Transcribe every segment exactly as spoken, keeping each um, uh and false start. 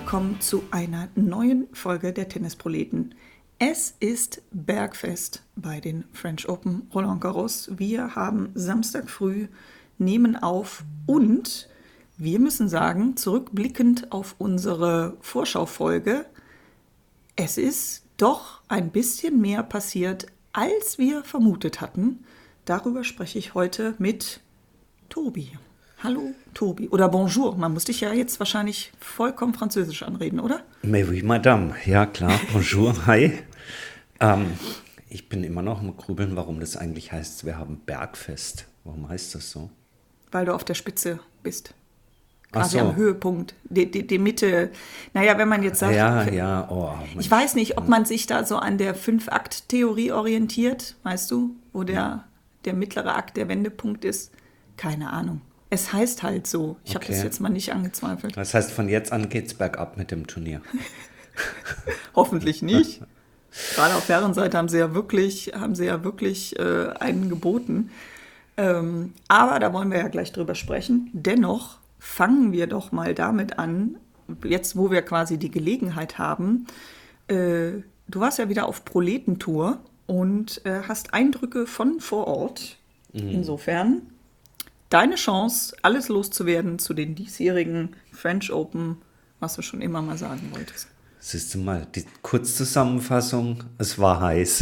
willkommen zu einer neuen Folge der Tennisproleten. Es ist Bergfest bei den French Open Roland Garros. Wir haben Samstag früh, nehmen auf und wir müssen sagen, zurückblickend auf unsere Vorschaufolge, es ist doch ein bisschen mehr passiert, als wir vermutet hatten. Darüber spreche ich heute mit Tobi. Hallo, Tobi. Oder bonjour. Man muss dich ja jetzt wahrscheinlich vollkommen französisch anreden, oder? Mais oui, madame. Ja, klar. Bonjour. Hi. Ähm, ich bin immer noch am Grübeln, warum das eigentlich heißt, wir haben Bergfest. Warum heißt das so? Weil du auf der Spitze bist. Ach Quasi so. am Höhepunkt. Die, die, die Mitte. Naja, wenn man jetzt sagt... Ja, ja. Oh, ich weiß nicht, ob man sich da so an der Fünf-Akt-Theorie orientiert, weißt du? Wo der, der mittlere Akt der Wendepunkt ist. Keine Ahnung. Es heißt halt so. Ich okay. habe das jetzt mal nicht angezweifelt. Das heißt, von jetzt an geht's bergab mit dem Turnier. Hoffentlich nicht. Gerade auf Herrenseite haben sie ja wirklich, haben sie ja wirklich äh, einen geboten. Ähm, aber da wollen wir ja gleich drüber sprechen. Dennoch fangen wir doch mal damit an, jetzt wo wir quasi die Gelegenheit haben. Äh, du warst ja wieder auf Proletentour und äh, hast Eindrücke von vor Ort. Mhm. Insofern deine Chance, alles loszuwerden zu den diesjährigen French Open, was du schon immer mal sagen wolltest. Siehst du mal, die Kurzzusammenfassung, es war heiß.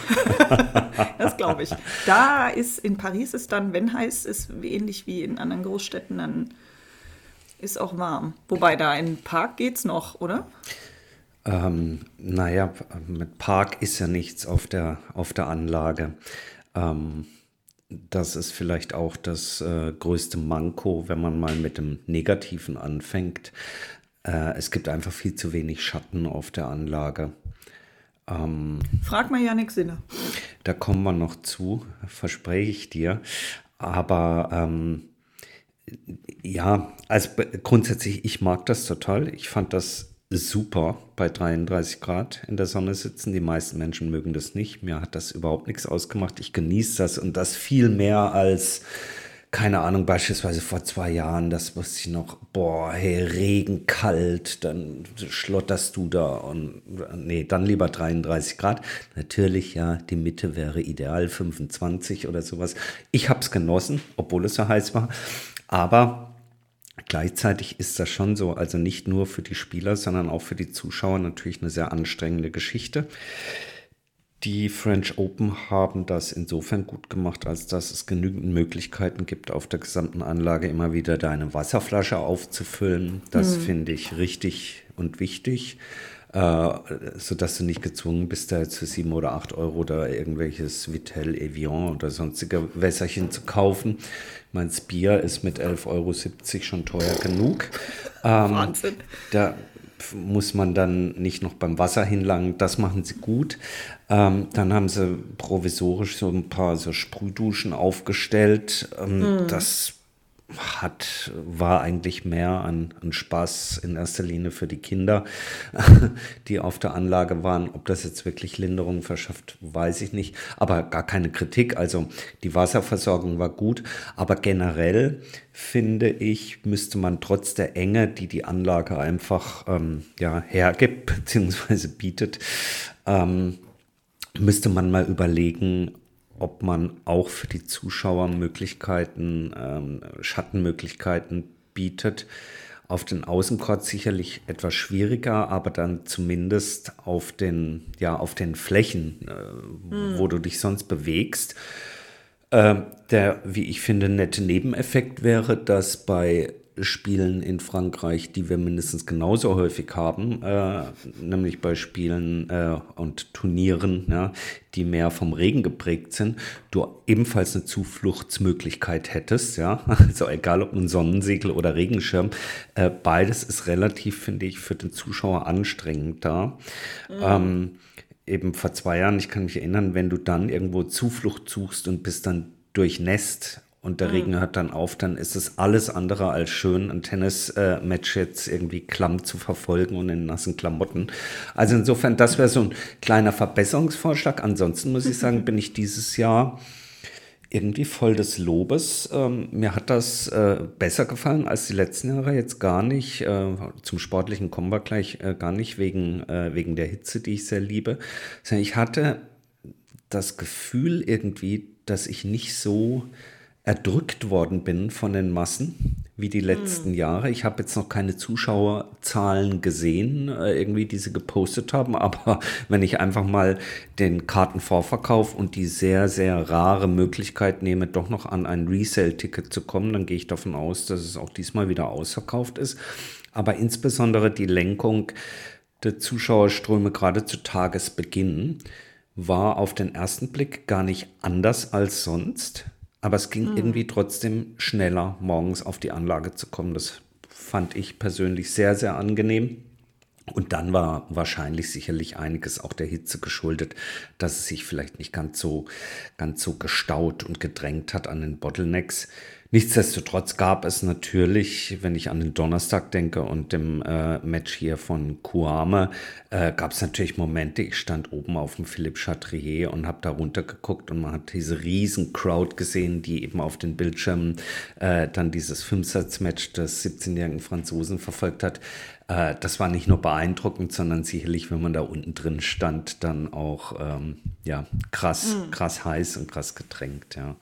Das glaube ich. Da ist, in Paris ist dann, wenn heiß ist, ähnlich wie in anderen Großstädten, dann ist auch warm. Wobei da in Park geht's noch, oder? Ähm, naja, mit Park ist ja nichts auf der, auf der Anlage. Ähm, Das ist vielleicht auch das äh, größte Manko, wenn man mal mit dem Negativen anfängt. Äh, es gibt einfach viel zu wenig Schatten auf der Anlage. Ähm, Frag mal Jannik Sinner. Da kommen wir noch zu, verspreche ich dir. Aber ähm, ja, also grundsätzlich, ich mag das total. Ich fand das super bei dreiunddreißig Grad in der Sonne sitzen. Die meisten Menschen mögen das nicht. Mir hat das überhaupt nichts ausgemacht. Ich genieße das und das viel mehr als, keine Ahnung, beispielsweise vor zwei Jahren, das wusste ich noch, boah, hey, Regen, kalt, dann schlotterst du da und nee, dann lieber dreiunddreißig Grad. Natürlich, ja, die Mitte wäre ideal, fünfundzwanzig oder sowas. Ich habe es genossen, obwohl es so heiß war, aber gleichzeitig ist das schon so, also nicht nur für die Spieler, sondern auch für die Zuschauer natürlich eine sehr anstrengende Geschichte. Die French Open haben das insofern gut gemacht, als dass es genügend Möglichkeiten gibt, auf der gesamten Anlage immer wieder deine Wasserflasche aufzufüllen. Das mhm. finde ich richtig und wichtig, äh, sodass du nicht gezwungen bist, da jetzt für sieben oder acht Euro da irgendwelches Vittel, Evian oder sonstige Wässerchen zu kaufen. Mein Bier ist mit elf Euro siebzig schon teuer genug. Ähm, Wahnsinn. Da muss man dann nicht noch beim Wasser hinlangen. Das machen sie gut. Ähm, dann haben sie provisorisch so ein paar so Sprühduschen aufgestellt. Ähm, mm. Das hat, war eigentlich mehr an, an Spaß in erster Linie für die Kinder, die auf der Anlage waren. Ob das jetzt wirklich Linderung verschafft, weiß ich nicht. Aber gar keine Kritik. Also die Wasserversorgung war gut. Aber generell finde ich, müsste man trotz der Enge, die die Anlage einfach ähm, ja, hergibt bzw. bietet, ähm, müsste man mal überlegen, ob man auch für die Zuschauer Möglichkeiten, ähm, Schattenmöglichkeiten bietet. Auf den Außencourt sicherlich etwas schwieriger, aber dann zumindest auf den, ja, auf den Flächen, äh, mhm. wo du dich sonst bewegst. Äh, der, wie ich finde, nette Nebeneffekt wäre, dass bei Spielen in Frankreich, die wir mindestens genauso häufig haben, äh, nämlich bei Spielen äh, und Turnieren, ja, die mehr vom Regen geprägt sind, du ebenfalls eine Zufluchtsmöglichkeit hättest, ja, also egal ob ein Sonnensegel oder Regenschirm, äh, beides ist relativ, finde ich, für den Zuschauer anstrengend da. Mhm. Ähm, eben vor zwei Jahren, ich kann mich erinnern, wenn du dann irgendwo Zuflucht suchst und bist dann durchnässt und der Regen hört dann auf, dann ist es alles andere als schön, ein Tennis-Match jetzt irgendwie klamm zu verfolgen und in nassen Klamotten. Also insofern, das wäre so ein kleiner Verbesserungsvorschlag. Ansonsten muss ich sagen, bin ich dieses Jahr irgendwie voll des Lobes. Ähm, mir hat das äh, besser gefallen als die letzten Jahre jetzt gar nicht. Äh, zum Sportlichen kommen wir gleich äh, gar nicht wegen, äh, wegen der Hitze, die ich sehr liebe. Sondern ich hatte das Gefühl irgendwie, dass ich nicht so erdrückt worden bin von den Massen wie die letzten Jahre. Ich habe jetzt noch keine Zuschauerzahlen gesehen, äh, irgendwie, die sie gepostet haben, aber wenn ich einfach mal den Kartenvorverkauf und die sehr, sehr rare Möglichkeit nehme, doch noch an ein Resale-Ticket zu kommen, dann gehe ich davon aus, dass es auch diesmal wieder ausverkauft ist. Aber insbesondere die Lenkung der Zuschauerströme gerade zu Tagesbeginn war auf den ersten Blick gar nicht anders als sonst. Aber es ging irgendwie trotzdem schneller, morgens auf die Anlage zu kommen. Das fand ich persönlich sehr, sehr angenehm. Und dann war wahrscheinlich sicherlich einiges auch der Hitze geschuldet, dass es sich vielleicht nicht ganz so, ganz so gestaut und gedrängt hat an den Bottlenecks. Nichtsdestotrotz gab es natürlich, wenn ich an den Donnerstag denke und dem äh, Match hier von Kouame, äh, gab es natürlich Momente, ich stand oben auf dem Philippe Chatrier und habe da runtergeguckt und man hat diese riesen Crowd gesehen, die eben auf den Bildschirmen äh, dann dieses Fünfsatz-Match des siebzehnjährigen Franzosen verfolgt hat. Äh, das war nicht nur beeindruckend, sondern sicherlich, wenn man da unten drin stand, dann auch ähm, ja, krass, mhm. krass heiß und krass gedrängt, ja.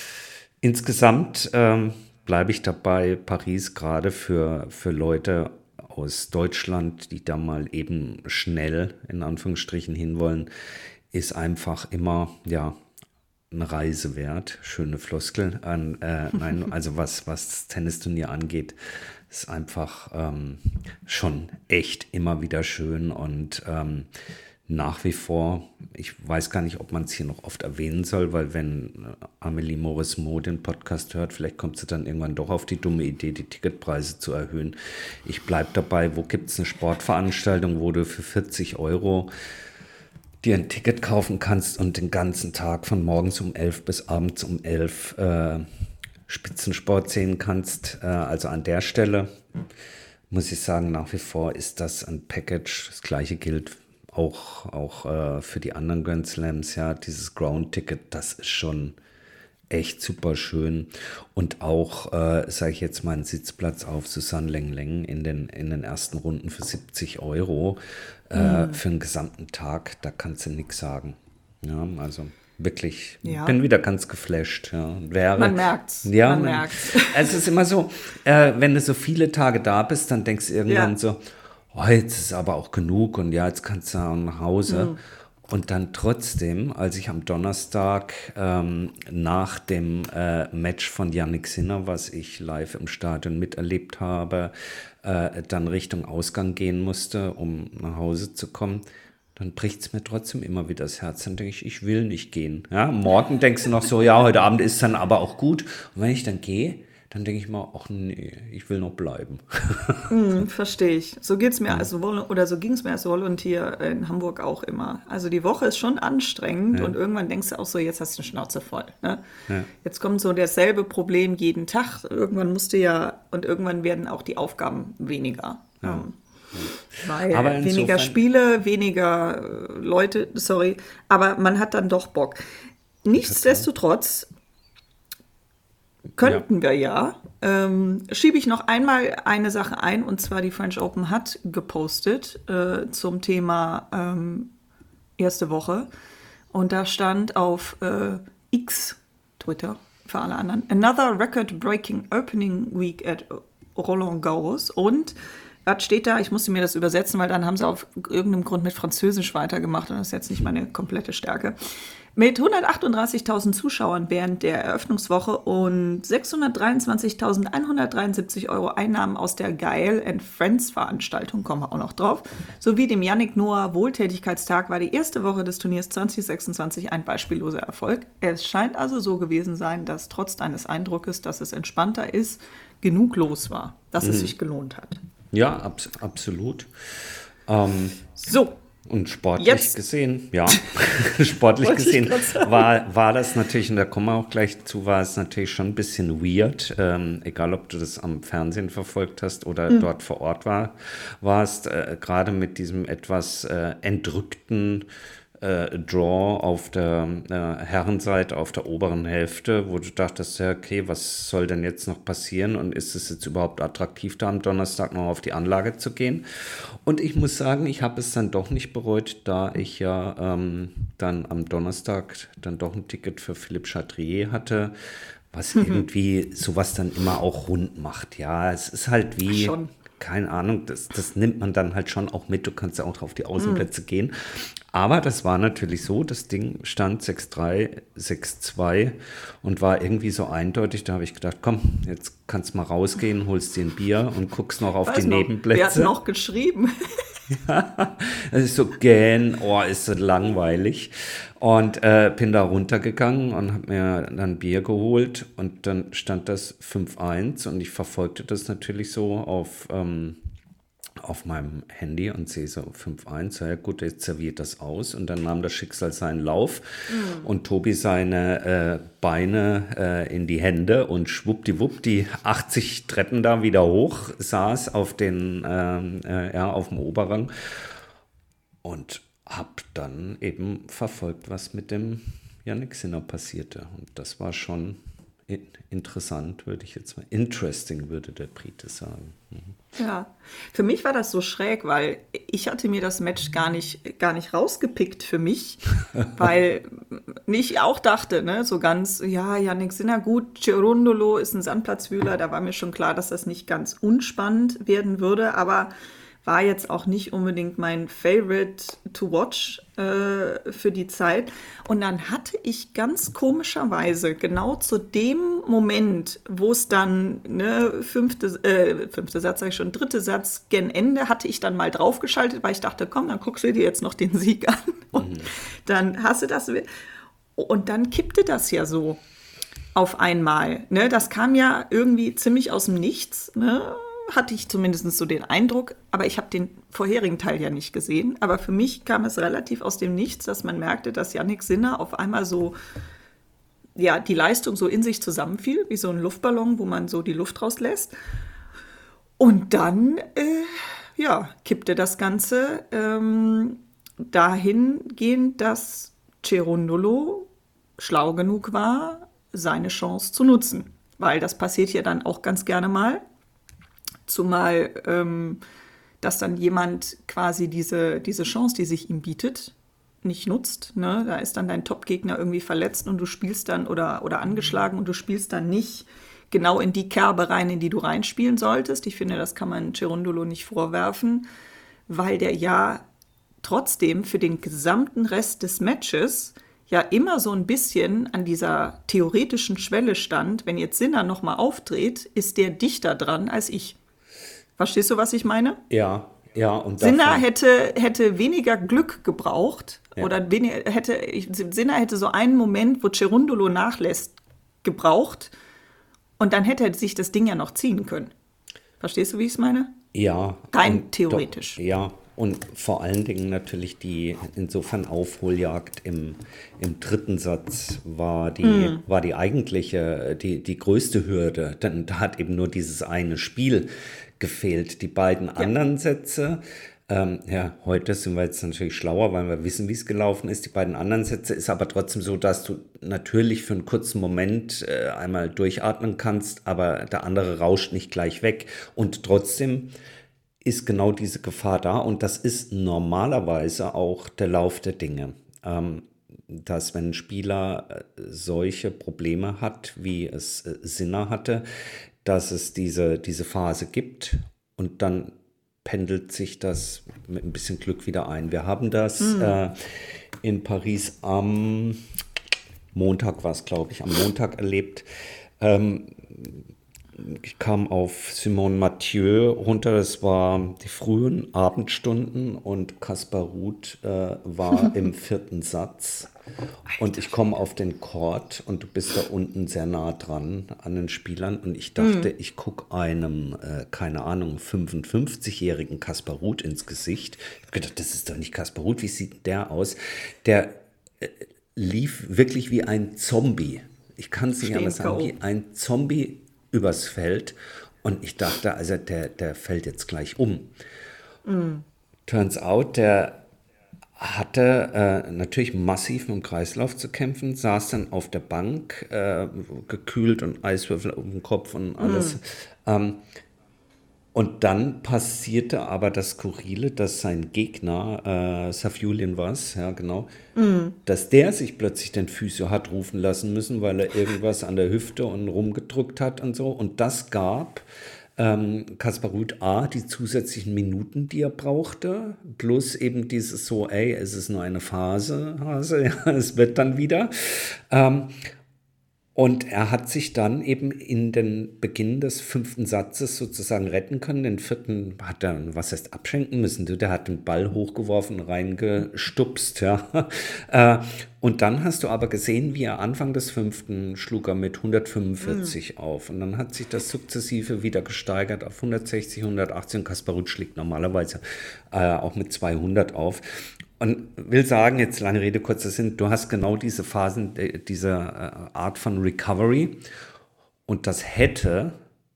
Insgesamt ähm, bleibe ich dabei, Paris gerade für, für Leute aus Deutschland, die da mal eben schnell in Anführungsstrichen hinwollen, ist einfach immer, ja, eine Reise wert. Schöne Floskel. An, äh, nein, also was, was das Tennisturnier angeht, ist einfach ähm, schon echt immer wieder schön und ähm, nach wie vor, ich weiß gar nicht, ob man es hier noch oft erwähnen soll, weil wenn Amélie Mauresmo den Podcast hört, vielleicht kommt sie dann irgendwann doch auf die dumme Idee, die Ticketpreise zu erhöhen. Ich bleibe dabei, wo gibt es eine Sportveranstaltung, wo du für vierzig Euro dir ein Ticket kaufen kannst und den ganzen Tag von morgens um elf bis abends um elf äh, Spitzensport sehen kannst. Äh, also an der Stelle muss ich sagen, nach wie vor ist das ein Package. Das gleiche gilt auch, auch äh, für die anderen Grand Slams, ja, dieses Ground-Ticket, das ist schon echt super schön. Und auch, äh, sage ich jetzt mal, einen Sitzplatz auf Susanne Lenglen in den, in den ersten Runden für siebzig Euro äh, mhm. für einen gesamten Tag, da kannst du nichts sagen. Ja, also wirklich, ja. Bin wieder ganz geflasht. Ja. Wäre, man merkt's. Ja, man man, merkt's. Es ist immer so, äh, wenn du so viele Tage da bist, dann denkst du irgendwann ja. so, oh, jetzt ist aber auch genug und ja, jetzt kannst du auch nach Hause. Mhm. Und dann trotzdem, als ich am Donnerstag ähm, nach dem äh, Match von Jannik Sinner, was ich live im Stadion miterlebt habe, äh, dann Richtung Ausgang gehen musste, um nach Hause zu kommen, dann bricht es mir trotzdem immer wieder das Herz. Dann denke ich, ich will nicht gehen. Ja, morgen denkst du noch so, ja, heute Abend ist dann aber auch gut. Und wenn ich dann gehe, dann denke ich mal, ach nee, ich will noch bleiben. Mm, verstehe ich. So geht's mir, also, oder so ging es mir als Volunteer in Hamburg auch immer. Also die Woche ist schon anstrengend ja. und irgendwann denkst du auch so, jetzt hast du eine Schnauze voll. Ne? Ja. Jetzt kommt so dasselbe Problem jeden Tag. Irgendwann musst du ja, und irgendwann werden auch die Aufgaben weniger. Ja. Um, Weil aber weniger Spiele, weniger Leute, sorry, aber man hat dann doch Bock. Nichtsdestotrotz könnten ja. wir ja, ähm, schiebe ich noch einmal eine Sache ein, und zwar die French Open hat gepostet äh, zum Thema ähm, erste Woche, und da stand auf äh, X, Twitter für alle anderen, another record-breaking opening week at Roland Garros, und was steht da? Ich musste mir das übersetzen, weil dann haben sie auf irgendeinem Grund mit Französisch weitergemacht und das ist jetzt nicht meine komplette Stärke. Mit hundertachtunddreißigtausend Zuschauern während der Eröffnungswoche und sechshundertdreiundzwanzigtausendeinhundertdreiundsiebzig Euro Einnahmen aus der Gael and Friends Veranstaltung, kommen wir auch noch drauf, sowie dem Yannick Noah Wohltätigkeitstag war die erste Woche des Turniers zwanzig sechsundzwanzig ein beispielloser Erfolg. Es scheint also so gewesen sein, dass trotz deines Eindruckes, dass es entspannter ist, genug los war, dass mhm. es sich gelohnt hat. Ja, abs- absolut. Ähm, so. Und sportlich Jetzt. gesehen, ja, sportlich gesehen war, war das natürlich, und da kommen wir auch gleich zu, war es natürlich schon ein bisschen weird, ähm, egal ob du das am Fernsehen verfolgt hast oder mhm. dort vor Ort war, warst, äh, gerade mit diesem etwas äh, entrückten äh, Draw auf der äh, Herrenseite, auf der oberen Hälfte, wo du dachtest, ja, okay, was soll denn jetzt noch passieren und ist es jetzt überhaupt attraktiv, da am Donnerstag noch auf die Anlage zu gehen? Und ich muss sagen, ich habe es dann doch nicht bereut, da ich ja ähm, dann am Donnerstag dann doch ein Ticket für Philippe Chatrier hatte, was irgendwie sowas dann immer auch rund macht. Ja, es ist halt wie, Schon. keine Ahnung, das, das nimmt man dann halt schon auch mit. Du kannst ja auch auf die Außenplätze gehen. Aber das war natürlich so, das Ding stand sechs drei, sechs zwei und war irgendwie so eindeutig. Da habe ich gedacht, komm, jetzt kannst du mal rausgehen, holst dir ein Bier und guckst noch auf Weiß die noch, Nebenplätze. wer hat noch geschrieben? Das ist so gähn, oh, ist das langweilig. Und äh, bin da runtergegangen und habe mir dann Bier geholt und dann stand das fünf eins und ich verfolgte das natürlich so auf, ähm, auf meinem Handy und sehe so fünf eins, ja gut, jetzt serviert das aus und dann nahm das Schicksal seinen Lauf und Tobi seine äh, Beine äh, in die Hände und schwuppdiwupp die achtzig Treppen da wieder hoch, saß auf den, ähm, äh, ja, auf dem Oberrang und habe dann eben verfolgt, was mit dem Jannik Sinner passierte und das war schon in- interessant, würde ich jetzt mal, interesting, würde der Brite sagen. Ja, für mich war das so schräg, weil ich hatte mir das Match gar nicht, gar nicht rausgepickt für mich, weil ich auch dachte, ne, so ganz, ja, Jannik Sinner, gut, Cerundolo ist ein Sandplatzwühler, da war mir schon klar, dass das nicht ganz unspannend werden würde, aber war jetzt auch nicht unbedingt mein Favorite to watch äh, für die Zeit. Und dann hatte ich ganz komischerweise genau zu dem Moment, wo es dann, ne, fünfte, äh, fünfte Satz, sag ich schon, dritte Satz, gen Ende, hatte ich dann mal draufgeschaltet, weil ich dachte, komm, dann guckst du dir jetzt noch den Sieg an und mhm. dann hast du das. Und dann kippte das ja so auf einmal. Ne? Das kam ja irgendwie ziemlich aus dem Nichts, ne? Hatte ich zumindest so den Eindruck, aber ich habe den vorherigen Teil ja nicht gesehen. Aber für mich kam es relativ aus dem Nichts, dass man merkte, dass Jannik Sinner auf einmal so, ja, die Leistung so in sich zusammenfiel, wie so ein Luftballon, wo man so die Luft rauslässt. Und dann, äh, ja, kippte das Ganze ähm, dahingehend, dass Cerundolo schlau genug war, seine Chance zu nutzen. Weil das passiert ja dann auch ganz gerne mal. Zumal, ähm, dass dann jemand quasi diese, diese Chance, die sich ihm bietet, nicht nutzt. Ne? Da ist dann dein Top-Gegner irgendwie verletzt und du spielst dann oder, oder angeschlagen und du spielst dann nicht genau in die Kerbe rein, in die du reinspielen solltest. Ich finde, das kann man Cerundolo nicht vorwerfen, weil der ja trotzdem für den gesamten Rest des Matches ja immer so ein bisschen an dieser theoretischen Schwelle stand. Wenn jetzt Sinner nochmal aufdreht, ist der dichter dran als ich. Verstehst du, was ich meine? Ja, ja. Und Sinner hätte, hätte weniger Glück gebraucht Ja. oder weniger, hätte, ich- Sinner hätte so einen Moment, wo Cerundolo nachlässt, gebraucht und dann hätte er sich das Ding ja noch ziehen können. Verstehst du, wie ich es meine? Ja. Rein und theoretisch. Doch, ja, und vor allen Dingen natürlich die insofern Aufholjagd im, im dritten Satz war die, Mhm. war die eigentliche, die, die größte Hürde. Denn da hat eben nur dieses eine Spiel gefehlt. Die beiden anderen Sätze, ähm, ja, heute sind wir jetzt natürlich schlauer, weil wir wissen, wie es gelaufen ist. Die beiden anderen Sätze ist aber trotzdem so, dass du natürlich für einen kurzen Moment äh, einmal durchatmen kannst, aber der andere rauscht nicht gleich weg. Und trotzdem ist genau diese Gefahr da und das ist normalerweise auch der Lauf der Dinge. Ähm, dass wenn ein Spieler äh, solche Probleme hat, wie es äh, Sinner hatte, dass es diese, diese Phase gibt und dann pendelt sich das mit ein bisschen Glück wieder ein. Wir haben das äh, in Paris am Montag, war es glaube ich, am Montag erlebt. Ähm, Ich kam auf Simone Mathieu runter, das war die frühen Abendstunden und Kaspar Ruud äh, war im vierten Satz. Und ich komme auf den Court und du bist da unten sehr nah dran an den Spielern. Und ich dachte, ich gucke einem, äh, keine Ahnung, fünfundfünfzigjährigen Kaspar Ruud ins Gesicht. Ich habe gedacht, das ist doch nicht Kaspar Ruud, wie sieht der aus? Der äh, lief wirklich wie ein Zombie. Ich kann es nicht Stehen anders sagen, K O. wie ein Zombie übers Feld und ich dachte, also der, der fällt jetzt gleich um. Mm. Turns out, der hatte äh, natürlich massiv mit dem Kreislauf zu kämpfen, saß dann auf der Bank, äh, gekühlt und Eiswürfel um den Kopf und alles. Ähm, und dann passierte aber das Skurrile, dass sein Gegner, äh, Safiullin war es, ja genau, dass der sich plötzlich den Physio hat rufen lassen müssen, weil er irgendwas an der Hüfte und rumgedrückt hat und so. Und das gab ähm, Kaspar Rüth A. die zusätzlichen Minuten, die er brauchte, plus eben dieses so, ey, es ist nur eine Phase, Hase, ja, es wird dann wieder. Ähm, und er hat sich dann eben in den Beginn des fünften Satzes sozusagen retten können. Den vierten hat er, was heißt, abschenken müssen. Der hat den Ball hochgeworfen, reingestupst. Ja. Äh, Und dann hast du aber gesehen, wie er Anfang des fünften schlug er mit hundertfünfundvierzig auf. Und dann hat sich das sukzessive wieder gesteigert auf hundertsechzig, hundertachtzig. Und Kaspar Rüth schlägt normalerweise äh, auch mit zweihundert auf. Und will sagen, jetzt lange Rede, kurzer Sinn, du hast genau diese Phasen, äh, diese äh, Art von Recovery. Und das hätte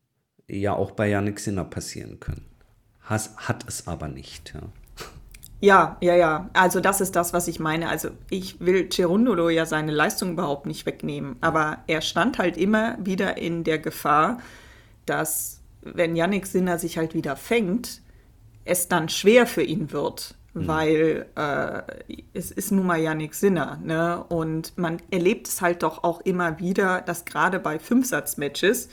ja auch bei Jannik Sinner passieren können. Has, hat es aber nicht. Ja. Ja, ja, ja. Also das ist das, was ich meine. Also ich will Cerundolo ja seine Leistung überhaupt nicht wegnehmen. Aber er stand halt immer wieder in der Gefahr, dass, wenn Jannik Sinner sich halt wieder fängt, es dann schwer für ihn wird. Mhm. Weil äh, es ist nun mal Jannik Sinner. Ne? Und man erlebt es halt doch auch immer wieder, dass gerade bei Fünfsatz-Matches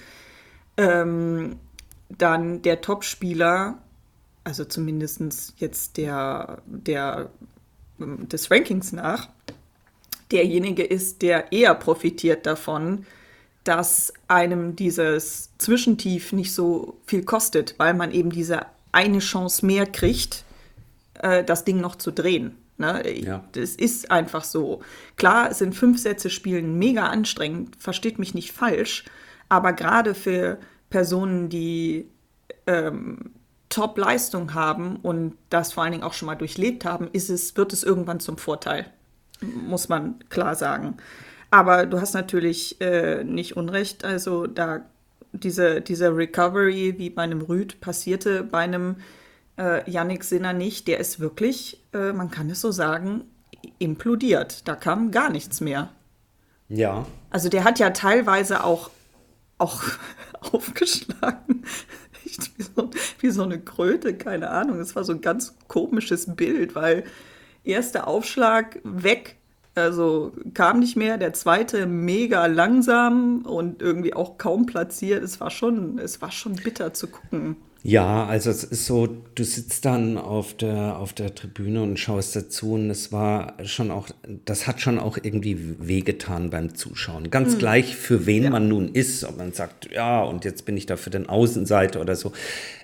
ähm, dann der Topspieler, also zumindest jetzt der, der des Rankings nach, derjenige ist, der eher profitiert davon, dass einem dieses Zwischentief nicht so viel kostet, weil man eben diese eine Chance mehr kriegt, äh, das Ding noch zu drehen. Ne? Ja. Das ist einfach so. Klar, sind fünf Sätze spielen mega anstrengend, versteht mich nicht falsch, aber gerade für Personen, die ähm, Top-Leistung haben und das vor allen Dingen auch schon mal durchlebt haben, ist es, wird es irgendwann zum Vorteil, muss man klar sagen. Aber du hast natürlich äh, nicht Unrecht, also da diese, diese Recovery, wie bei einem Rüth, passierte bei einem äh, Jannik Sinner nicht. Der ist wirklich, äh, man kann es so sagen, implodiert. Da kam gar nichts mehr. Ja. Also der hat ja teilweise auch, auch aufgeschlagen, wie so, wie so eine Kröte, keine Ahnung. Es war so ein ganz komisches Bild, weil erster Aufschlag weg, also kam nicht mehr, der zweite mega langsam und irgendwie auch kaum platziert. Es war schon, es war schon bitter zu gucken. Ja, also es ist so, du sitzt dann auf der, auf der Tribüne und schaust dazu und es war schon auch, das hat schon auch irgendwie wehgetan beim Zuschauen. Ganz mhm. gleich, für wen ja. man nun ist, ob man sagt, ja, und jetzt bin ich da für den Außenseiter oder so.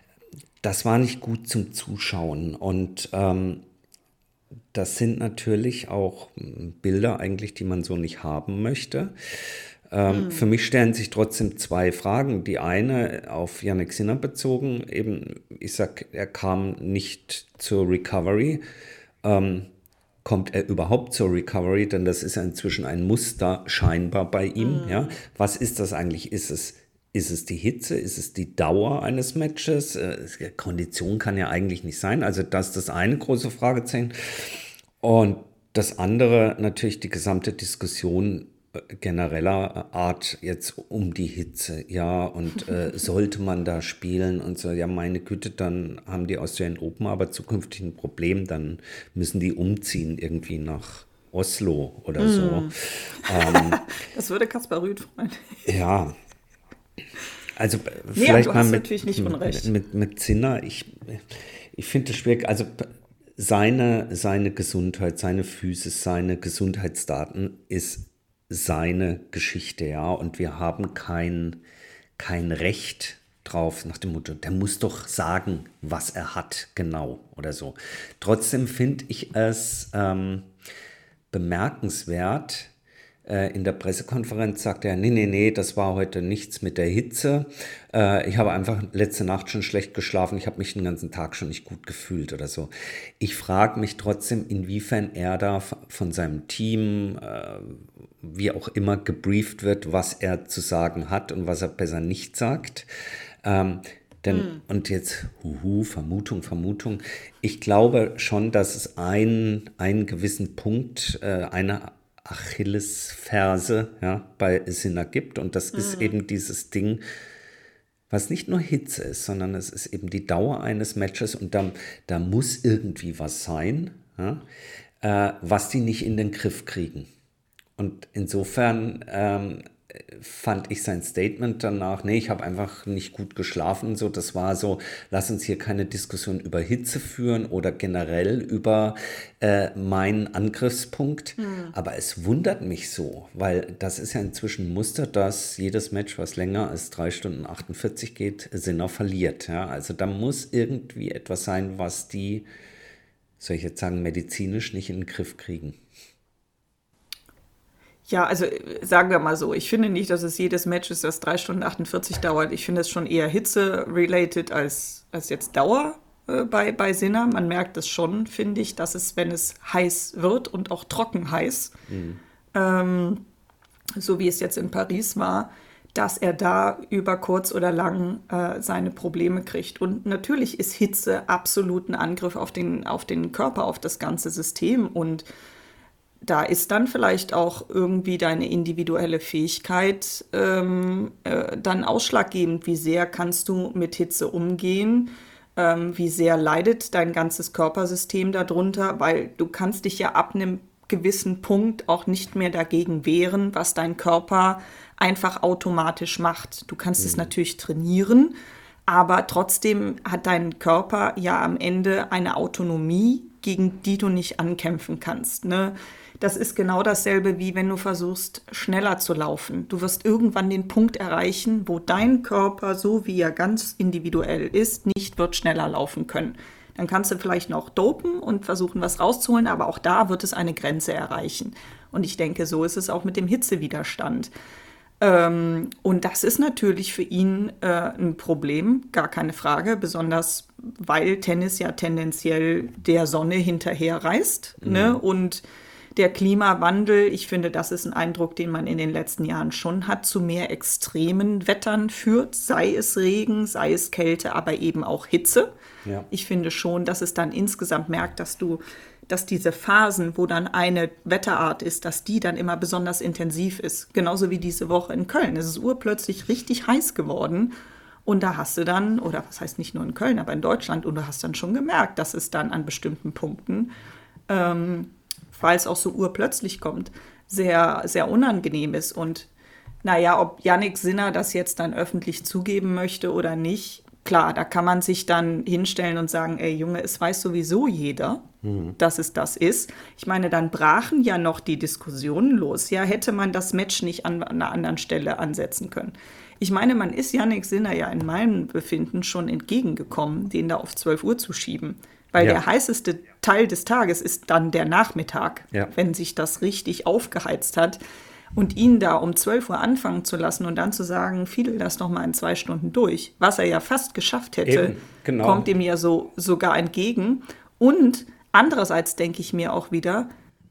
Das war nicht gut zum Zuschauen und ähm, das sind natürlich auch Bilder eigentlich, die man so nicht haben möchte. Ähm, mhm. Für mich stellen sich trotzdem zwei Fragen. Die eine auf Jannik Sinner bezogen, eben, ich sag, er kam nicht zur Recovery. Ähm, kommt er überhaupt zur Recovery? Denn das ist ja inzwischen ein Muster scheinbar bei ihm. Mhm. Ja? Was ist das eigentlich? Ist es, ist es die Hitze? Ist es die Dauer eines Matches? Äh, Kondition kann ja eigentlich nicht sein. Also das ist das eine große Fragezeichen. Und das andere natürlich die gesamte Diskussion genereller Art jetzt um die Hitze, ja, und äh, sollte man da spielen und so, ja, meine Güte, dann haben die Australian Open aber zukünftig ein Problem, dann müssen die umziehen irgendwie nach Oslo oder so. Mm. Ähm, das würde Kaspar Rüth freuen. Ja, also nee, vielleicht du mal hast mit, natürlich nicht Unrecht. mit, mit, mit Sinner, ich, ich finde es schwierig, also seine, seine Gesundheit, seine Physis, seine Gesundheitsdaten ist seine Geschichte, ja, und wir haben kein, kein Recht drauf, nach dem Motto, der muss doch sagen, was er hat, genau, oder so. Trotzdem finde ich es ähm, bemerkenswert, äh, in der Pressekonferenz sagt er, nee, nee, nee, das war heute nichts mit der Hitze, äh, ich habe einfach letzte Nacht schon schlecht geschlafen, ich habe mich den ganzen Tag schon nicht gut gefühlt oder so. Ich frage mich trotzdem, inwiefern er da von seinem Team, äh, wie auch immer gebrieft wird, was er zu sagen hat und was er besser nicht sagt. Ähm, Denn, und jetzt, huhu, Vermutung, Vermutung. Ich glaube schon, dass es einen, einen gewissen Punkt, äh, eine Achillesferse, ja, bei Sinner gibt. Und das ist eben dieses Ding, was nicht nur Hitze ist, sondern es ist eben die Dauer eines Matches. Und da, da muss irgendwie was sein, ja, äh, was die nicht in den Griff kriegen. Und insofern ähm, fand ich sein Statement danach, nee, ich habe einfach nicht gut geschlafen. So, das war so, lass uns hier keine Diskussion über Hitze führen oder generell über äh, meinen Angriffspunkt. Mhm. Aber es wundert mich so, weil das ist ja inzwischen ein Muster, dass jedes Match, was länger als drei Stunden achtundvierzig geht, Sinner verliert. Ja? Also da muss irgendwie etwas sein, was die, soll ich jetzt sagen, medizinisch nicht in den Griff kriegen. Ja, also sagen wir mal so, ich finde nicht, dass es jedes Match ist, das drei Stunden achtundvierzig dauert. Ich finde es schon eher Hitze-related als, als jetzt Dauer äh, bei, bei Sinner. Man merkt es schon, finde ich, dass es, wenn es heiß wird und auch trocken heiß, mhm. ähm, so wie es jetzt in Paris war, dass er da über kurz oder lang äh, seine Probleme kriegt. Und natürlich ist Hitze absolut ein Angriff auf den, auf den Körper, auf das ganze System. Und da ist dann vielleicht auch irgendwie deine individuelle Fähigkeit ähm, äh, dann ausschlaggebend. Wie sehr kannst du mit Hitze umgehen? Ähm, wie sehr leidet dein ganzes Körpersystem darunter? Weil du kannst dich ja ab einem gewissen Punkt auch nicht mehr dagegen wehren, was dein Körper einfach automatisch macht. Du kannst mhm. es natürlich trainieren, aber trotzdem hat dein Körper ja am Ende eine Autonomie, gegen die du nicht ankämpfen kannst, ne? Das ist genau dasselbe, wie wenn du versuchst, schneller zu laufen. Du wirst irgendwann den Punkt erreichen, wo dein Körper, so wie er ganz individuell ist, nicht wird schneller laufen können. Dann kannst du vielleicht noch dopen und versuchen, was rauszuholen, aber auch da wird es eine Grenze erreichen. Und ich denke, so ist es auch mit dem Hitzewiderstand. Ähm, und das ist natürlich für ihn äh, ein Problem, gar keine Frage, besonders weil Tennis ja tendenziell der Sonne hinterherreist, mhm. ne? Und der Klimawandel, ich finde, das ist ein Eindruck, den man in den letzten Jahren schon hat, zu mehr extremen Wettern führt, sei es Regen, sei es Kälte, aber eben auch Hitze. Ja. Ich finde schon, dass es dann insgesamt merkt, dass du, dass diese Phasen, wo dann eine Wetterart ist, dass die dann immer besonders intensiv ist. Genauso wie diese Woche in Köln. Es ist urplötzlich richtig heiß geworden. Und da hast du dann, oder was heißt nicht nur in Köln, aber in Deutschland, und du hast dann schon gemerkt, dass es dann an bestimmten Punkten ähm, weil es auch so urplötzlich kommt, sehr, sehr unangenehm ist. Und naja, ob Jannik Sinner das jetzt dann öffentlich zugeben möchte oder nicht, klar, da kann man sich dann hinstellen und sagen, ey Junge, es weiß sowieso jeder, mhm. dass es das ist. Ich meine, dann brachen ja noch die Diskussionen los. Ja, hätte man das Match nicht an, an einer anderen Stelle ansetzen können. Ich meine, man ist Jannik Sinner ja in meinem Befinden schon entgegengekommen, den da auf zwölf Uhr zu schieben. Weil ja. der heißeste Teil des Tages ist dann der Nachmittag, ja. wenn sich das richtig aufgeheizt hat. Und ihn da um zwölf Uhr anfangen zu lassen und dann zu sagen, fiedel das noch mal in zwei Stunden durch, was er ja fast geschafft hätte, Eben, genau. kommt ihm ja so sogar entgegen. Und andererseits denke ich mir auch wieder,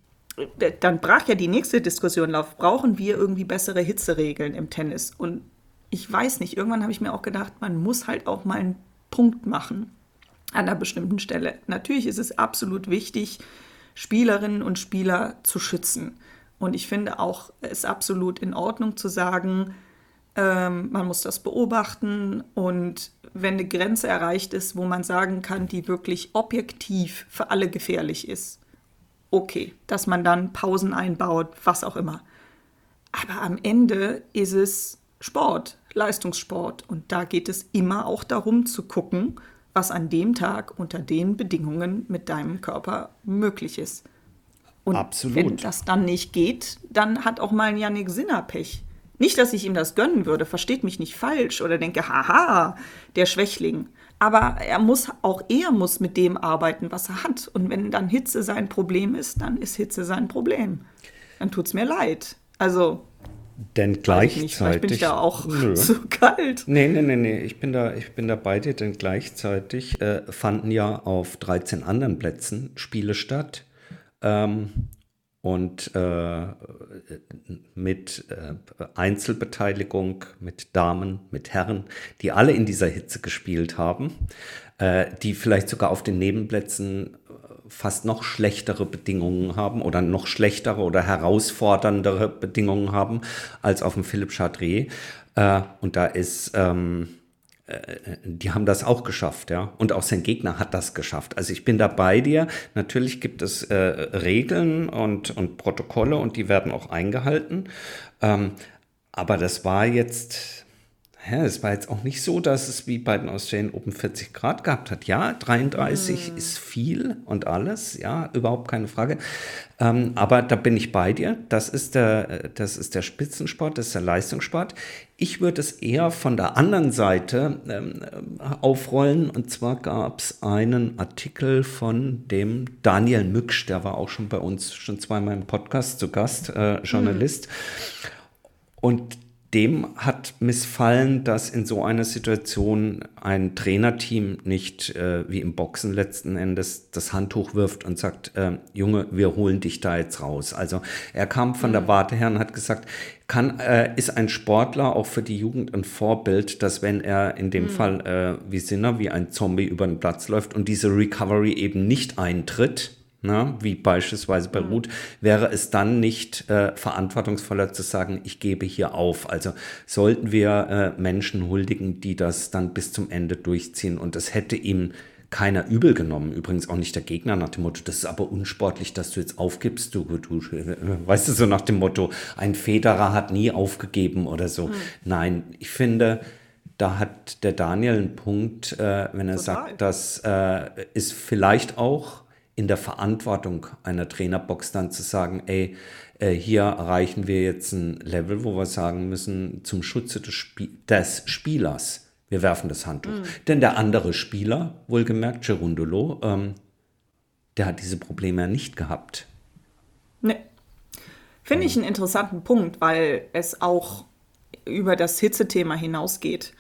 dann brach ja die nächste Diskussion auf, brauchen wir irgendwie bessere Hitzeregeln im Tennis? Und ich weiß nicht, irgendwann habe ich mir auch gedacht, man muss halt auch mal einen Punkt machen. An einer bestimmten Stelle. Natürlich ist es absolut wichtig, Spielerinnen und Spieler zu schützen. Und ich finde auch, es ist absolut in Ordnung zu sagen, ähm, man muss das beobachten. Und wenn eine Grenze erreicht ist, wo man sagen kann, die wirklich objektiv für alle gefährlich ist, okay, dass man dann Pausen einbaut, was auch immer. Aber am Ende ist es Sport, Leistungssport. Und da geht es immer auch darum zu gucken, was an dem Tag unter den Bedingungen mit deinem Körper möglich ist. Und Absolut. Wenn das dann nicht geht, dann hat auch mal ein Jannik Sinner Pech. Nicht, dass ich ihm das gönnen würde, versteht mich nicht falsch oder denke, haha, der Schwächling. Aber er muss, auch er muss mit dem arbeiten, was er hat. Und wenn dann Hitze sein Problem ist, dann ist Hitze sein Problem. Dann tut's mir leid. Also Denn gleichzeitig. Nicht, vielleicht bin ich da auch nö. zu kalt. Nee, nee, nee, nee. Ich bin da, ich bin da bei dir, denn gleichzeitig äh, fanden ja auf dreizehn anderen Plätzen Spiele statt, ähm, und äh, mit äh, Einzelbeteiligung, mit Damen, mit Herren, die alle in dieser Hitze gespielt haben, äh, die vielleicht sogar auf den Nebenplätzen fast noch schlechtere Bedingungen haben oder noch schlechtere oder herausforderndere Bedingungen haben als auf dem Philippe Chatrier. Äh, und da ist, ähm, äh, die haben das auch geschafft, ja. Und auch sein Gegner hat das geschafft. Also ich bin da bei dir. Natürlich gibt es äh, Regeln und, und Protokolle und die werden auch eingehalten. Ähm, aber das war jetzt... Ja, es war jetzt auch nicht so, dass es wie bei den Australian Open vierzig Grad gehabt hat. Ja, dreiunddreißig mm. ist viel und alles, ja, überhaupt keine Frage. Ähm, aber da bin ich bei dir. Das ist der, das ist der Spitzensport, das ist der Leistungssport. Ich würde es eher von der anderen Seite ähm, aufrollen. Und zwar gab es einen Artikel von dem Daniel Mücksch, der war auch schon bei uns schon zweimal im Podcast zu Gast, äh, Journalist. Mm. Und dem hat missfallen, dass in so einer Situation ein Trainerteam nicht äh, wie im Boxen letzten Endes das Handtuch wirft und sagt, äh, Junge, wir holen dich da jetzt raus. Also er kam von mhm. der Warte her und hat gesagt, kann, äh, ist ein Sportler auch für die Jugend ein Vorbild, dass wenn er in dem mhm. Fall äh, wie Sinner, wie ein Zombie über den Platz läuft und diese Recovery eben nicht eintritt, na, wie beispielsweise bei Ruth, wäre es dann nicht äh, verantwortungsvoller zu sagen, ich gebe hier auf. Also sollten wir äh, Menschen huldigen, die das dann bis zum Ende durchziehen. Und das hätte ihm keiner übel genommen. Übrigens auch nicht der Gegner nach dem Motto, das ist aber unsportlich, dass du jetzt aufgibst. Du, du, weißt du, so nach dem Motto, ein Federer hat nie aufgegeben oder so. Mhm. Nein, ich finde... Da hat der Daniel einen Punkt, äh, wenn er Total. sagt, das äh, ist vielleicht auch in der Verantwortung einer Trainerbox dann zu sagen, ey, äh, hier erreichen wir jetzt ein Level, wo wir sagen müssen, zum Schutze des, Spie- des Spielers, wir werfen das Handtuch. Mm. Denn der andere Spieler, wohlgemerkt, Cerundolo, ähm, der hat diese Probleme ja nicht gehabt. Nee. Finde ich einen interessanten Punkt, weil es auch über das Hitzethema hinausgeht.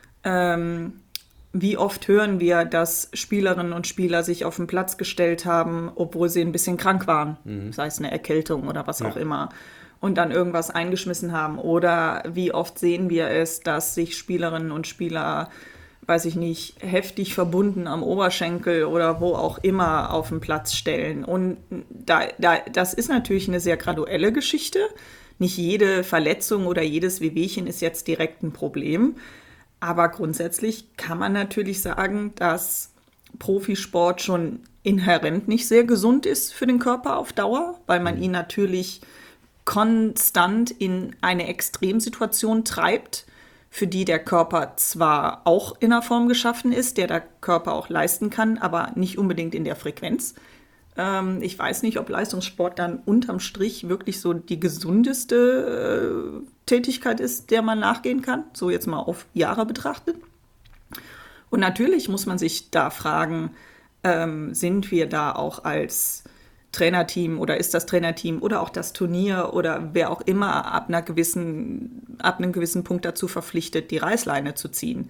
Ähm, Wie oft hören wir, dass Spielerinnen und Spieler sich auf den Platz gestellt haben, obwohl sie ein bisschen krank waren, mhm. sei es eine Erkältung oder was ja. auch immer, und dann irgendwas eingeschmissen haben. Oder wie oft sehen wir es, dass sich Spielerinnen und Spieler, weiß ich nicht, heftig verbunden am Oberschenkel oder wo auch immer auf den Platz stellen. Und da, da, das ist natürlich eine sehr graduelle Geschichte. Nicht jede Verletzung oder jedes Wehwehchen ist jetzt direkt ein Problem. Aber grundsätzlich kann man natürlich sagen, dass Profisport schon inhärent nicht sehr gesund ist für den Körper auf Dauer, weil man ihn natürlich konstant in eine Extremsituation treibt, für die der Körper zwar auch in einer Form geschaffen ist, der der Körper auch leisten kann, aber nicht unbedingt in der Frequenz. Ähm, ich weiß nicht, ob Leistungssport dann unterm Strich wirklich so die gesundeste äh, Tätigkeit ist, der man nachgehen kann, so jetzt mal auf Jahre betrachtet. Und natürlich muss man sich da fragen, ähm, sind wir da auch als Trainerteam oder ist das Trainerteam oder auch das Turnier oder wer auch immer ab einer gewissen, ab einem gewissen Punkt dazu verpflichtet, die Reißleine zu ziehen.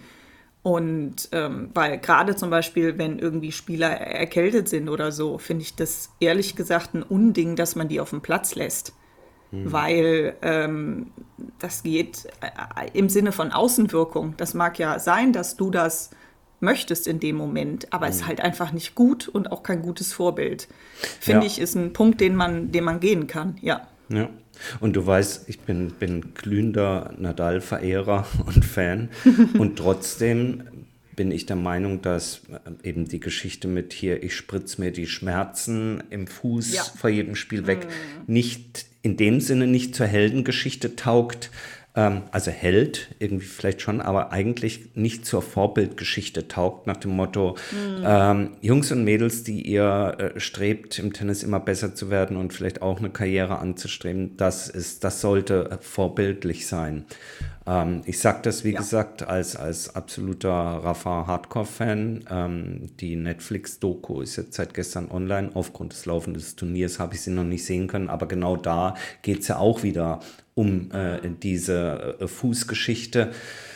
Und ähm, weil gerade zum Beispiel, wenn irgendwie Spieler erkältet sind oder so, finde ich das ehrlich gesagt ein Unding, dass man die auf dem Platz lässt. Hm. Weil ähm, das geht äh, im Sinne von Außenwirkung. Das mag ja sein, dass du das möchtest in dem Moment, aber es hm. ist halt einfach nicht gut und auch kein gutes Vorbild. Finde ja. ich, ist ein Punkt, den man, den man gehen kann, ja. Ja. Und du weißt, ich bin, bin glühender Nadal-Verehrer und Fan und trotzdem bin ich der Meinung, dass eben die Geschichte mit hier, ich spritze mir die Schmerzen im Fuß ja. vor jedem Spiel weg, mm. nicht in dem Sinne nicht zur Heldengeschichte taugt, ähm, also Held irgendwie vielleicht schon, aber eigentlich nicht zur Vorbildgeschichte taugt, nach dem Motto, mm. ähm, Jungs und Mädels, die ihr äh, strebt, im Tennis immer besser zu werden und vielleicht auch eine Karriere anzustreben, das ist, das sollte äh, vorbildlich sein. Ähm, ich sage das, wie ja. gesagt, als, als absoluter Rafa-Hardcore-Fan. Ähm, die Netflix-Doku ist jetzt seit gestern online. Aufgrund des laufenden Turniers habe ich sie noch nicht sehen können, aber genau da geht es ja auch wieder um äh, diese äh, Fußgeschichte.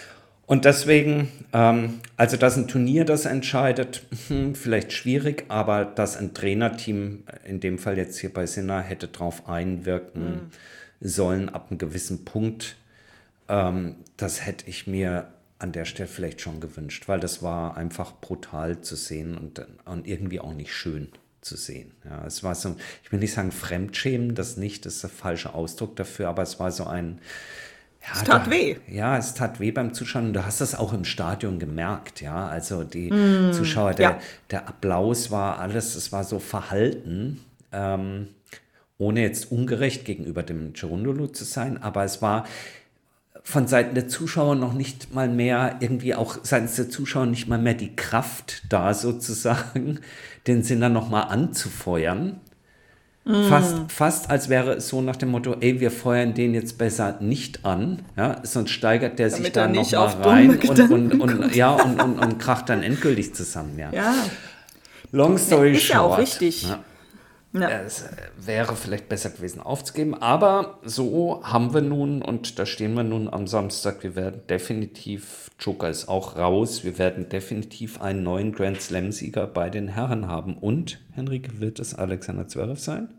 Und deswegen, ähm, also dass ein Turnier das entscheidet, hm, vielleicht schwierig, aber dass ein Trainerteam, in dem Fall jetzt hier bei Sinner, hätte darauf einwirken mhm. sollen ab einem gewissen Punkt, ähm, das hätte ich mir an der Stelle vielleicht schon gewünscht, weil das war einfach brutal zu sehen und, und irgendwie auch nicht schön zu sehen. Ja, es war so, ich will nicht sagen Fremdschämen, das nicht, das ist der falsche Ausdruck dafür, aber es war so ein Ja, es tat da, weh. Ja, es tat weh beim Zuschauen. Und du hast das auch im Stadion gemerkt, ja. Also die mm, Zuschauer, der, ja. der Applaus war alles, es war so verhalten, ähm, ohne jetzt ungerecht gegenüber dem Cerundolo zu sein, aber es war von Seiten der Zuschauer noch nicht mal mehr, irgendwie auch seitens der Zuschauer nicht mal mehr die Kraft da sozusagen, den Sinner nochmal anzufeuern. Mm. Fast, fast als wäre es so nach dem Motto, ey, wir feuern den jetzt besser nicht an, ja, sonst steigert der Damit sich da nochmal rein und, und, und, ja, und, und, und kracht dann endgültig zusammen. Ja. ja. Long story ist short. Ist ja auch richtig. Ja. Ja. Es wäre vielleicht besser gewesen aufzugeben, aber so haben wir nun, und da stehen wir nun am Samstag, wir werden definitiv, Joker ist auch raus, wir werden definitiv einen neuen Grand Slam-Sieger bei den Herren haben. Und, Henrike, wird es Alexander Zverev sein?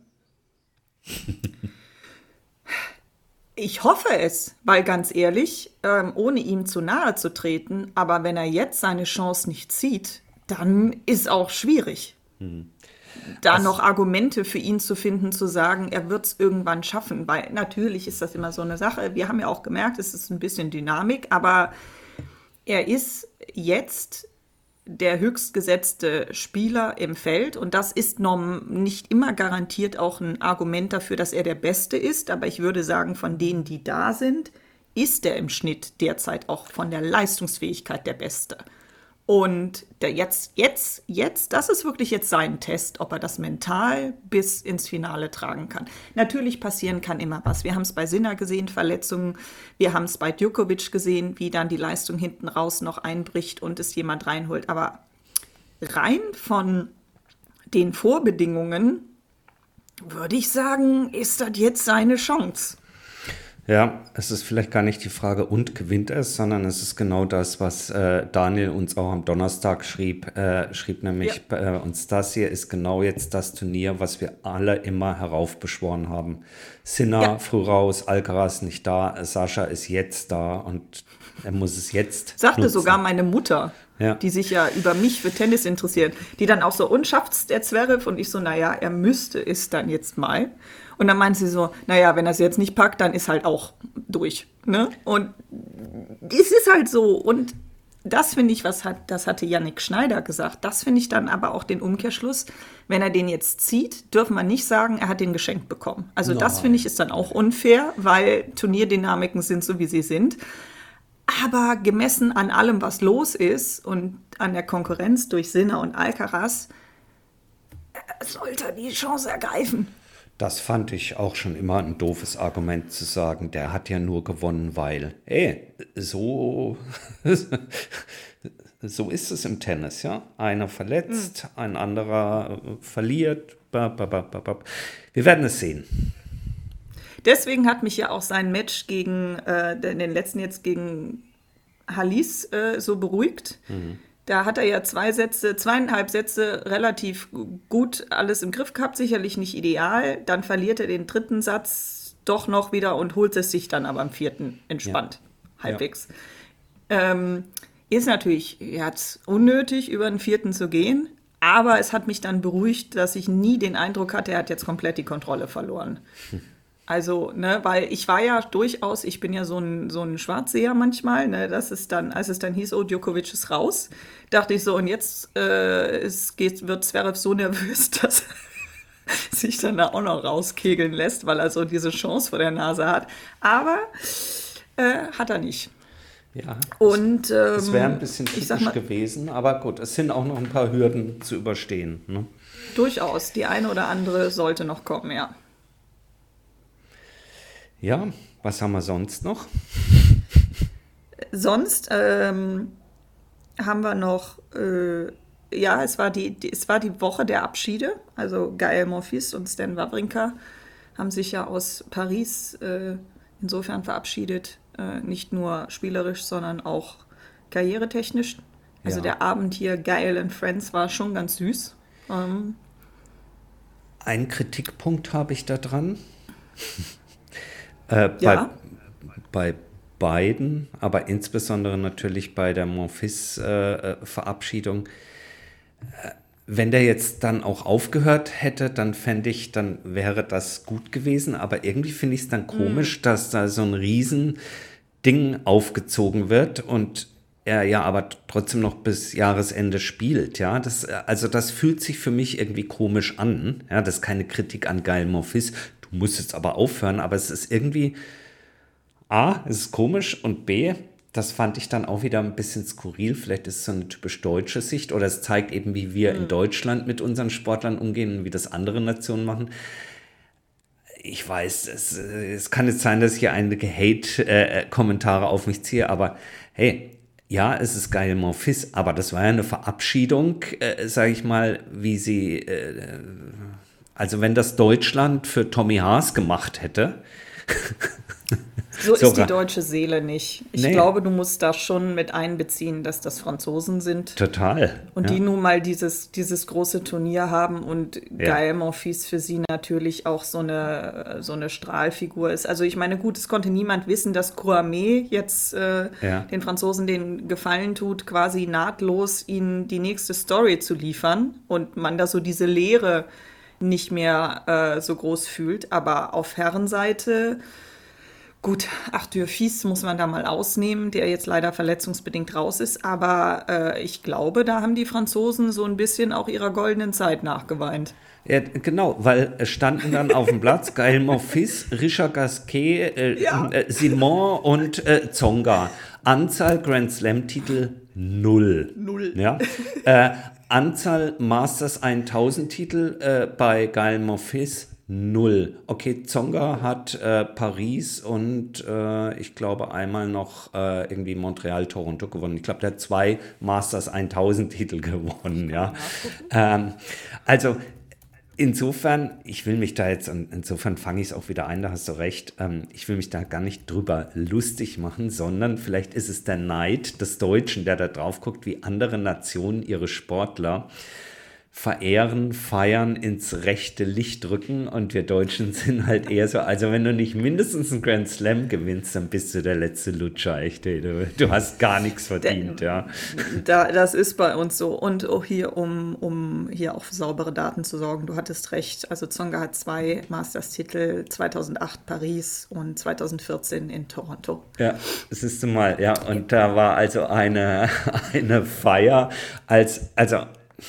Ich hoffe es, weil ganz ehrlich, ähm, ohne ihm zu nahe zu treten, aber wenn er jetzt seine Chance nicht zieht, dann ist auch schwierig. Hm. Da das noch Argumente für ihn zu finden, zu sagen, er wird es irgendwann schaffen. Weil natürlich ist das immer so eine Sache. Wir haben ja auch gemerkt, es ist ein bisschen Dynamik, aber er ist jetzt der höchstgesetzte Spieler im Feld und das ist noch nicht immer garantiert auch ein Argument dafür, dass er der Beste ist. Aber ich würde sagen, von denen, die da sind, ist er im Schnitt derzeit auch von der Leistungsfähigkeit der Beste. Und der jetzt, jetzt, jetzt, das ist wirklich jetzt sein Test, ob er das mental bis ins Finale tragen kann. Natürlich passieren kann immer was. Wir haben es bei Sinner gesehen, Verletzungen. Wir haben es bei Djokovic gesehen, wie dann die Leistung hinten raus noch einbricht und es jemand reinholt. Aber rein von den Vorbedingungen würde ich sagen, ist das jetzt seine Chance. Ja, es ist vielleicht gar nicht die Frage, und gewinnt es, sondern es ist genau das, was äh, Daniel uns auch am Donnerstag schrieb, äh, schrieb nämlich, ja. äh, und das hier ist genau jetzt das Turnier, was wir alle immer heraufbeschworen haben. Sinner ja. früh raus, Alcaraz nicht da, Sascha ist jetzt da und er muss es jetzt Sagte nutzen. Sogar meine Mutter, ja. die sich ja über mich für Tennis interessiert, die dann auch so, und schafft's der Zverev? Und ich so, naja, er müsste es dann jetzt mal. Und dann meint sie so, naja, wenn er es jetzt nicht packt, dann ist halt auch durch. Ne? Und es ist halt so. Und das finde ich, was hat, das hatte Yannick Schneider gesagt, das finde ich dann aber auch den Umkehrschluss. Wenn er den jetzt zieht, dürfen wir nicht sagen, er hat den geschenkt bekommen. Also Nein. das finde ich ist dann auch unfair, weil Turnierdynamiken sind so, wie sie sind. Aber gemessen an allem, was los ist und an der Konkurrenz durch Sinner und Alcaraz, sollte er die Chance ergreifen. Das fand ich auch schon immer ein doofes Argument zu sagen, der hat ja nur gewonnen, weil, ey, so, so ist es im Tennis, ja. Einer verletzt, mhm. ein anderer verliert. Wir werden es sehen. Deswegen hat mich ja auch sein Match gegen, äh, in den letzten jetzt gegen Halis äh, so beruhigt. Mhm. Da hat er ja zwei Sätze, zweieinhalb Sätze relativ gut alles im Griff gehabt, sicherlich nicht ideal. Dann verliert er den dritten Satz doch noch wieder und holt es sich dann aber am vierten entspannt, ja. halbwegs. Ja. Ähm, ist natürlich jetzt unnötig, über den vierten zu gehen, aber es hat mich dann beruhigt, dass ich nie den Eindruck hatte, er hat jetzt komplett die Kontrolle verloren. Hm. Also, ne, weil ich war ja durchaus, ich bin ja so ein, so ein Schwarzseher manchmal, ne, das ist dann, als es dann hieß, oh, Djokovic ist raus, dachte ich so, und jetzt äh, es geht, wird Zverev so nervös, dass er sich dann da auch noch rauskegeln lässt, weil er so diese Chance vor der Nase hat. Aber äh, hat er nicht. Ja, und, ähm, es wäre ein bisschen typisch mal, gewesen, aber gut, es sind auch noch ein paar Hürden zu überstehen. Ne? Durchaus, die eine oder andere sollte noch kommen, ja. Ja, was haben wir sonst noch? Sonst ähm, haben wir noch, äh, ja, es war die, die, es war die Woche der Abschiede. Also Gael Monfils und Stan Wawrinka haben sich ja aus Paris äh, insofern verabschiedet, äh, nicht nur spielerisch, sondern auch karrieretechnisch. Also Ja. der Abend hier, Geil and Friends, war schon ganz süß. Ähm, Einen Kritikpunkt habe ich da dran. Äh, bei, ja, bei beiden, aber insbesondere natürlich bei der Monfils-Verabschiedung. Wenn der jetzt dann auch aufgehört hätte, dann fände ich, dann wäre das gut gewesen. Aber irgendwie finde ich es dann komisch, dass da so ein Riesending aufgezogen wird und er ja aber trotzdem noch bis Jahresende spielt. Ja, das, also das fühlt sich für mich irgendwie komisch an. Ja, das ist keine Kritik an Gael Monfils. Du musst jetzt aber aufhören, aber es ist irgendwie A, es ist komisch und B, das fand ich dann auch wieder ein bisschen skurril. Vielleicht ist es so eine typisch deutsche Sicht oder es zeigt eben, wie wir in Deutschland mit unseren Sportlern umgehen und wie das andere Nationen machen. Ich weiß, es, es kann jetzt sein, dass ich hier einige Hate-Kommentare auf mich ziehe, aber hey, ja, es ist Gael Monfils, aber das war ja eine Verabschiedung, äh, sage ich mal, wie sie, äh, also wenn das Deutschland für Tommy Haas gemacht hätte, so ist die sogar, deutsche Seele nicht. Ich nee, glaube, du musst da schon mit einbeziehen, dass das Franzosen sind total, und die ja, nun mal dieses, dieses große Turnier haben und ja, Gael Monfils für sie natürlich auch so eine, so eine Strahlfigur ist. Also ich meine, gut, es konnte niemand wissen, dass Kouamé jetzt äh, ja, den Franzosen den Gefallen tut, quasi nahtlos ihnen die nächste Story zu liefern und man da so diese Leere nicht mehr äh, so groß fühlt. Aber auf Herrenseite, gut, Arthur Fils muss man da mal ausnehmen, der jetzt leider verletzungsbedingt raus ist. Aber äh, ich glaube, da haben die Franzosen so ein bisschen auch ihrer goldenen Zeit nachgeweint. ja, genau, weil es standen dann auf dem Platz Gael Monfils, Richard Gasquet, äh, Ja. äh, Simon und äh, Tsonga. Anzahl Grand Slam-Titel null. Null. Ja? äh, Anzahl Masters tausend Titel äh, bei Gael Monfils null. Okay, Tsonga hat äh, Paris und äh, ich glaube einmal noch äh, irgendwie Montreal, Toronto gewonnen. Ich glaube, der hat zwei Masters tausend Titel gewonnen. Ja. Ähm, also insofern, ich will mich da jetzt, insofern fange ich es auch wieder ein, da hast du recht, ähm, ich will mich da gar nicht drüber lustig machen, sondern vielleicht ist es der Neid des Deutschen, der da drauf guckt, wie andere Nationen ihre Sportler verehren, feiern, ins rechte Licht rücken und wir Deutschen sind halt eher so, also wenn du nicht mindestens einen Grand Slam gewinnst, dann bist du der letzte Lutscher, echt, ey, du, du hast gar nichts verdient, ja. Da, das ist bei uns so. Und auch hier, um, um hier auch für saubere Daten zu sorgen, du hattest recht. Also Tsonga hat zwei Masters-Titel, zweitausendacht Paris und zweitausendvierzehn in Toronto. Ja, das ist mal, ja, und da war also eine, eine Feier, als, also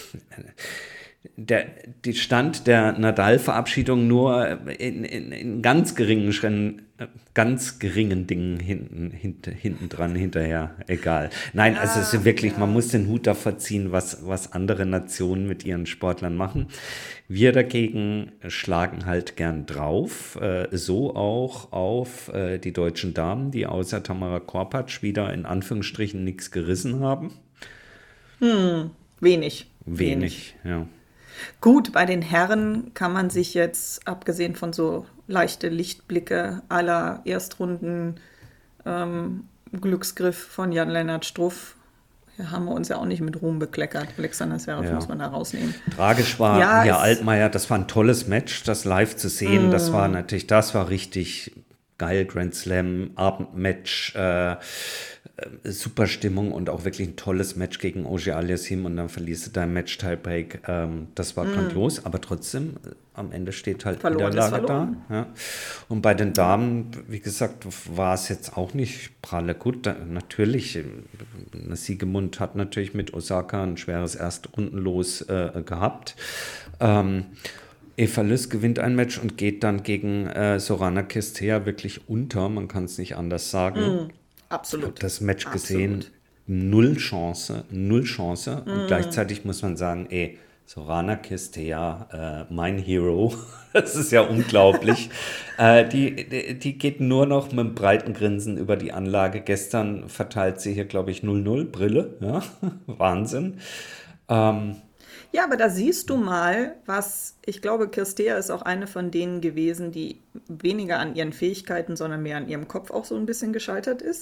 der, die stand der Nadal-Verabschiedung nur in, in, in ganz geringen Schritten, ganz geringen Dingen hinten, hinten, hinten dran, hinterher, egal. Nein, also es ist wirklich, man muss den Hut davor ziehen, was, was andere Nationen mit ihren Sportlern machen. Wir dagegen schlagen halt gern drauf, äh, so auch auf äh, die deutschen Damen, die außer Tamara Korpatsch wieder in Anführungsstrichen nichts gerissen haben. Wenig. Wenig. Wenig, ja. Gut, bei den Herren kann man sich jetzt, abgesehen von so leichte Lichtblicke aller Erstrunden, ähm, Glücksgriff von Jan-Lennart Struff, hier haben wir uns ja auch nicht mit Ruhm bekleckert. Alexander Zverev Ja. muss man da rausnehmen. Tragisch war Ja, ja es- Altmaier, das war ein tolles Match, das live zu sehen, das war natürlich, das war richtig geil, Grand Slam, Abendmatch, äh, äh, super Stimmung und auch wirklich ein tolles Match gegen Auger Aliassime und dann verlierst du dein Match-Tiebreak, ähm, das war grandios, aber trotzdem, äh, am Ende steht halt Verloren ist Niederlage da. verloren. Ja. Und bei den Damen, wie gesagt, war es jetzt auch nicht pralle gut. Da, natürlich, äh, Siegemund hat natürlich mit Osaka ein schweres Erstrundenlos äh, gehabt. Ähm, Eva Lys gewinnt ein Match und geht dann gegen äh, Sorana Cîrstea wirklich unter, man kann es nicht anders sagen. Absolut. Das Match Absolut. gesehen, null Chance, null Chance. Und gleichzeitig muss man sagen, ey, Sorana Cîrstea, äh, mein Hero, das ist ja unglaublich. äh, die, die, die geht nur noch mit einem breiten Grinsen über die Anlage. Gestern verteilt sie hier, glaube ich, null null, Brille, ja, Wahnsinn. Ähm, Ja, aber da siehst du mal, was, ich glaube, Cîrstea ist auch eine von denen gewesen, die weniger an ihren Fähigkeiten, sondern mehr an ihrem Kopf auch so ein bisschen gescheitert ist.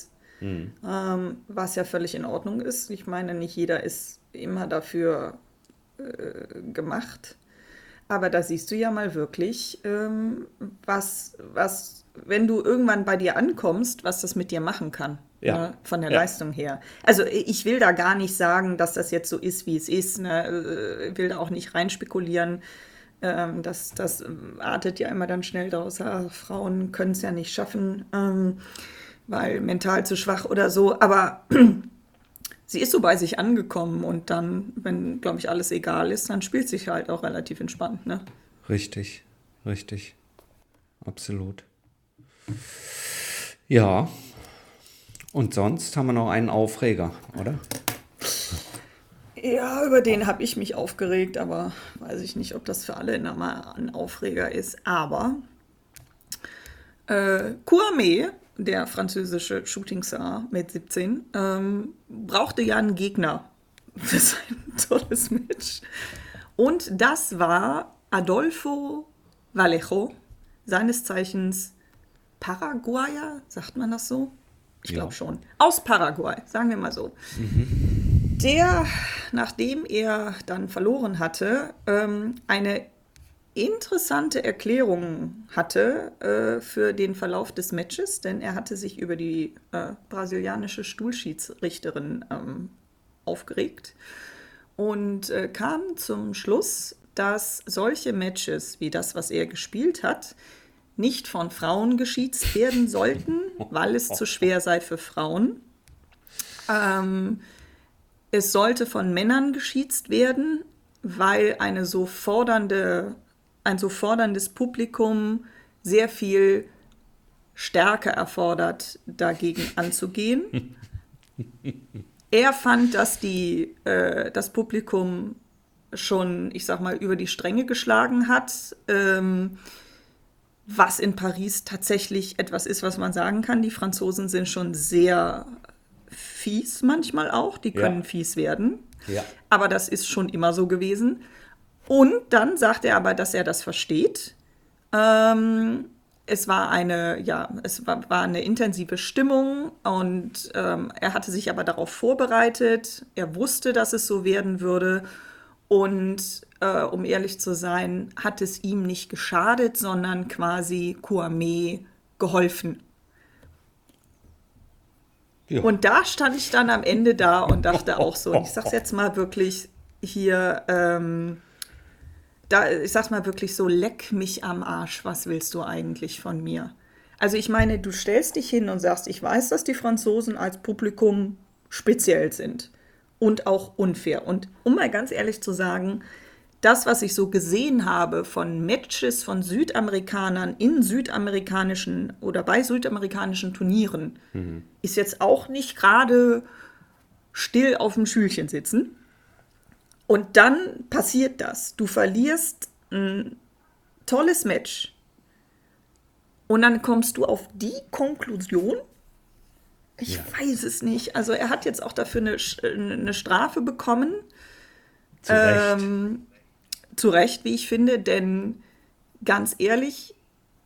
mhm. ähm, was ja völlig in Ordnung ist. Ich meine, nicht jeder ist immer dafür äh, gemacht. Aber da siehst du ja mal wirklich, ähm, was, was, wenn du irgendwann bei dir ankommst, was das mit dir machen kann, ja. ne, von der ja. Leistung her. Also ich will da gar nicht sagen, dass das jetzt so ist, wie es ist. Ne? Ich will da auch nicht reinspekulieren. Ähm, das, das artet ja immer dann schnell daraus, ja, Frauen können es ja nicht schaffen, ähm, weil mental zu schwach oder so. Aber sie ist so bei sich angekommen und dann, wenn, glaube ich, alles egal ist, dann spielt sich halt auch relativ entspannt, ne? Richtig, richtig. Absolut. Ja. Und sonst haben wir noch einen Aufreger, oder? Ja, über den habe ich mich aufgeregt, aber weiß ich nicht, ob das für alle nochmal ein Aufreger ist. Aber äh, Kouamé, der französische Shootingstar mit siebzehn, ähm, brauchte ja einen Gegner für sein tolles Match. Und das war Adolfo Vallejo, seines Zeichens Paraguayer, sagt man das so? Ich glaube Ja. schon. Aus Paraguay, sagen wir mal so. Mhm. Der, nachdem er dann verloren hatte, ähm, eine interessante Erklärung hatte äh, für den Verlauf des Matches, denn er hatte sich über die äh, brasilianische Stuhlschiedsrichterin ähm, aufgeregt und äh, kam zum Schluss, dass solche Matches wie das, was er gespielt hat, nicht von Frauen geschiedst werden sollten, weil es zu schwer sei für Frauen. Ähm, es sollte von Männern geschiedst werden, weil eine so fordernde, ein so forderndes Publikum sehr viel Stärke erfordert, dagegen anzugehen. Er fand, dass die, äh, das Publikum schon, ich sag mal, über die Stränge geschlagen hat, ähm, was in Paris tatsächlich etwas ist, was man sagen kann. Die Franzosen sind schon sehr fies manchmal auch, die können ja. fies werden, ja. aber das ist schon immer so gewesen. Und dann sagt er aber, dass er das versteht. Ähm, es war eine, ja, es war, war eine intensive Stimmung und ähm, er hatte sich aber darauf vorbereitet. Er wusste, dass es so werden würde. Und äh, um ehrlich zu sein, hat es ihm nicht geschadet, sondern quasi Kouamé geholfen. Ja. Und da stand ich dann am Ende da und dachte auch so, ich sag's jetzt mal wirklich hier, ähm, da, ich sag's mal wirklich so, leck mich am Arsch, was willst du eigentlich von mir? Also ich meine, du stellst dich hin und sagst, ich weiß, dass die Franzosen als Publikum speziell sind und auch unfair. Und um mal ganz ehrlich zu sagen, das, was ich so gesehen habe von Matches von Südamerikanern in südamerikanischen oder bei südamerikanischen Turnieren, mhm. ist jetzt auch nicht gerade still auf dem Schülchen sitzen. Und dann passiert das. Du verlierst ein tolles Match und dann kommst du auf die Konklusion. Ich ja. weiß es nicht. Also er hat jetzt auch dafür eine, eine Strafe bekommen. Zu Recht. Ähm, Zu Recht, wie ich finde, denn ganz ehrlich,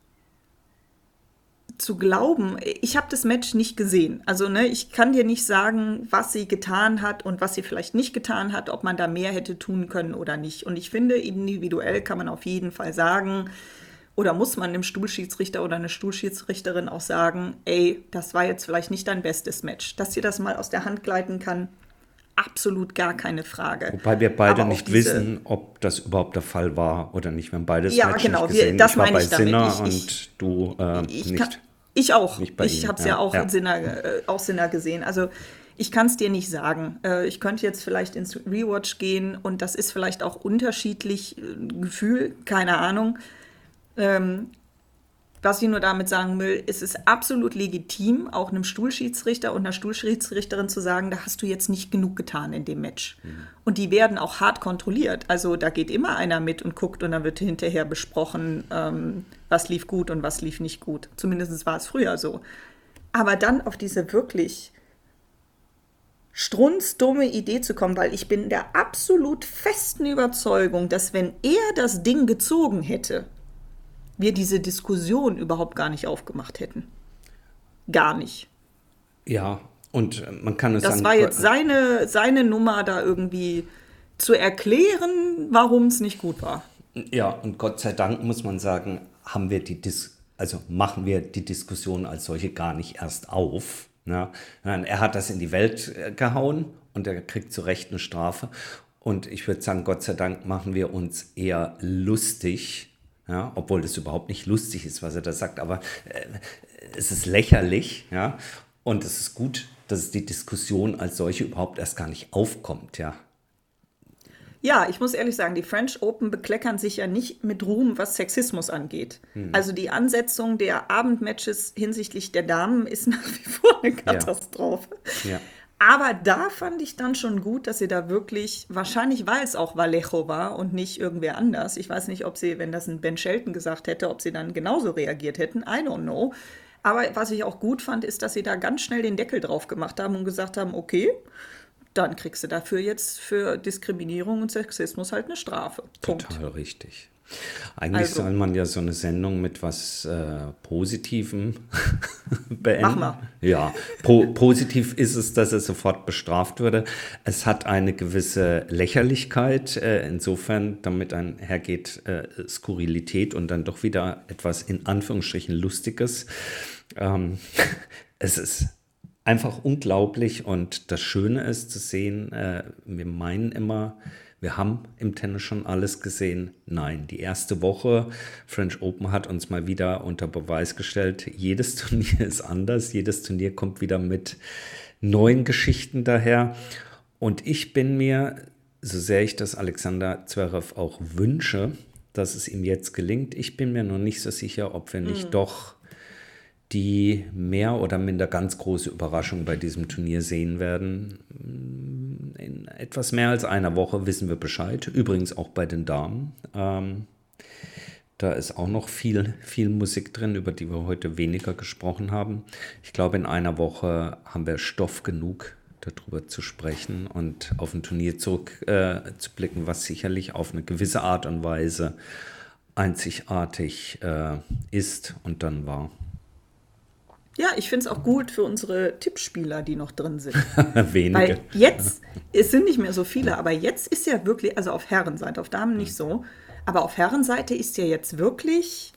zu glauben, ich habe das Match nicht gesehen. Also ne, ich kann dir nicht sagen, was sie getan hat und was sie vielleicht nicht getan hat, ob man da mehr hätte tun können oder nicht. Und ich finde, individuell kann man auf jeden Fall sagen, oder muss man einem Stuhlschiedsrichter oder einer Stuhlschiedsrichterin auch sagen, ey, das war jetzt vielleicht nicht dein bestes Match. Dass dir das mal aus der Hand gleiten kann, absolut gar keine Frage. Wobei wir beide Aber nicht diese, wissen, ob das überhaupt der Fall war oder nicht. Wir haben beides ja, Match genau, nicht gesehen. Wir, das ich war meine bei ich damit. Sinner ich, und ich, du äh, ich nicht. Kann, ich auch. Nicht bei ich habe es ja, ja auch ja. in Sinner, äh, auch Sinner gesehen. Also ich kann es dir nicht sagen. Äh, ich könnte jetzt vielleicht ins Rewatch gehen und das ist vielleicht auch unterschiedlich äh, Gefühl, keine Ahnung. Ähm, Was ich nur damit sagen will, es ist absolut legitim, auch einem Stuhlschiedsrichter und einer Stuhlschiedsrichterin zu sagen, da hast du jetzt nicht genug getan in dem Match. Mhm. Und die werden auch hart kontrolliert. Also da geht immer einer mit und guckt und dann wird hinterher besprochen, ähm, was lief gut und was lief nicht gut. Zumindest war es früher so. Aber dann auf diese wirklich strunzdumme Idee zu kommen, weil ich bin der absolut festen Überzeugung, dass wenn er das Ding gezogen hätte, wir diese Diskussion überhaupt gar nicht aufgemacht hätten. Gar nicht. Ja, und man kann es Das sagen, war jetzt seine, seine Nummer, da irgendwie zu erklären, warum es nicht gut war. ja, und Gott sei Dank muss man sagen, haben wir die Dis also machen wir die Diskussion als solche gar nicht erst auf. Ne? Nein, er hat das in die Welt äh, gehauen und er kriegt zu Recht eine Strafe. Und ich würde sagen, Gott sei Dank machen wir uns eher lustig, ja, obwohl das überhaupt nicht lustig ist, was er da sagt, aber äh, es ist lächerlich, ja, und es ist gut, dass die Diskussion als solche überhaupt erst gar nicht aufkommt, ja. Ja, ich muss ehrlich sagen, die French Open bekleckern sich ja nicht mit Ruhm, was Sexismus angeht. Hm. Also die Ansetzung der Abendmatches hinsichtlich der Damen ist nach wie vor eine Katastrophe. Ja. Ja. Aber da fand ich dann schon gut, dass sie da wirklich, wahrscheinlich weil es auch Vallejo war und nicht irgendwer anders. Ich weiß nicht, ob sie, wenn das ein Ben Shelton gesagt hätte, ob sie dann genauso reagiert hätten. I don't know. Aber was ich auch gut fand, ist, dass sie da ganz schnell den Deckel drauf gemacht haben und gesagt haben, okay, dann kriegst du dafür jetzt für Diskriminierung und Sexismus halt eine Strafe. Punkt. Total richtig. Eigentlich also, soll man ja so eine Sendung mit was äh, Positivem beenden. Mach mal. Ja, po- positiv ist es, dass er sofort bestraft würde. Es hat eine gewisse Lächerlichkeit, äh, insofern damit einhergeht äh, Skurrilität und dann doch wieder etwas in Anführungsstrichen Lustiges. Ähm, es ist einfach unglaublich und das Schöne ist zu sehen, äh, wir meinen immer, wir haben im Tennis schon alles gesehen. Nein, die erste Woche French Open hat uns mal wieder unter Beweis gestellt, jedes Turnier ist anders, jedes Turnier kommt wieder mit neuen Geschichten daher. Und ich bin mir, so sehr ich das Alexander Zverev auch wünsche, dass es ihm jetzt gelingt, ich bin mir noch nicht so sicher, ob wir nicht mhm. doch die mehr oder minder ganz große Überraschung bei diesem Turnier sehen werden. In etwas mehr als einer Woche wissen wir Bescheid. Übrigens auch bei den Damen. Ähm, da ist auch noch viel, viel Musik drin, über die wir heute weniger gesprochen haben. Ich glaube, in einer Woche haben wir Stoff genug, darüber zu sprechen und auf ein Turnier zurückzublicken, äh, was sicherlich auf eine gewisse Art und Weise einzigartig äh, ist und dann war. Ja, ich finde es auch gut für unsere Tippspieler, die noch drin sind. Wenige. Weil jetzt, es sind nicht mehr so viele, aber jetzt ist ja wirklich, also auf Herrenseite, auf Damen nicht so, aber auf Herrenseite ist ja jetzt wirklich,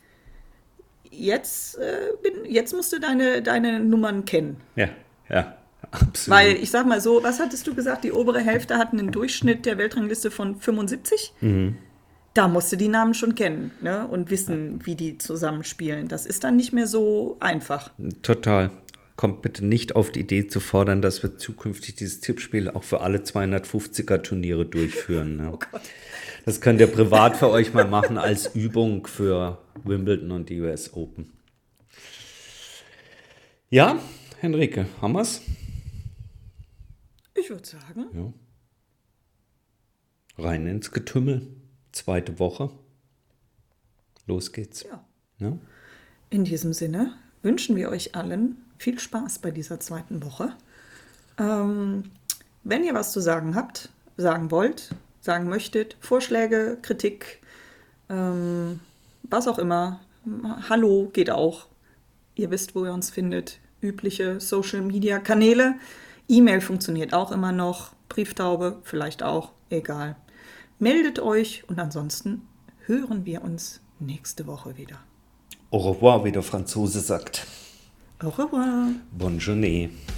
jetzt, äh, bin, jetzt musst du deine, deine Nummern kennen. Ja, ja, absolut. Weil ich sag mal so, was hattest du gesagt, die obere Hälfte hatten einen Durchschnitt der Weltrangliste von fünfundsiebzig? Mhm. Da musst du die Namen schon kennen, ne? Und wissen, wie die zusammenspielen. Das ist dann nicht mehr so einfach. Total. Kommt bitte nicht auf die Idee zu fordern, dass wir zukünftig dieses Tippspiel auch für alle zweihundertfünfziger-Turniere durchführen. Ne? Oh Gott. Das könnt ihr privat für euch mal machen als Übung für Wimbledon und die U S Open. Ja, Henrike, haben wir's? Ich würde sagen. Ja. Rein ins Getümmel. Zweite Woche. Los geht's. Ja. Ja? In diesem Sinne wünschen wir euch allen viel Spaß bei dieser zweiten Woche. Ähm, wenn ihr was zu sagen habt, sagen wollt, sagen möchtet, Vorschläge, Kritik, ähm, was auch immer, Hallo geht auch. Ihr wisst, wo ihr uns findet. Übliche Social-Media-Kanäle. E-Mail funktioniert auch immer noch. Brieftaube vielleicht auch. Egal. Meldet euch und ansonsten hören wir uns nächste Woche wieder. Au revoir, wie der Franzose sagt. Au revoir. Bonne journée.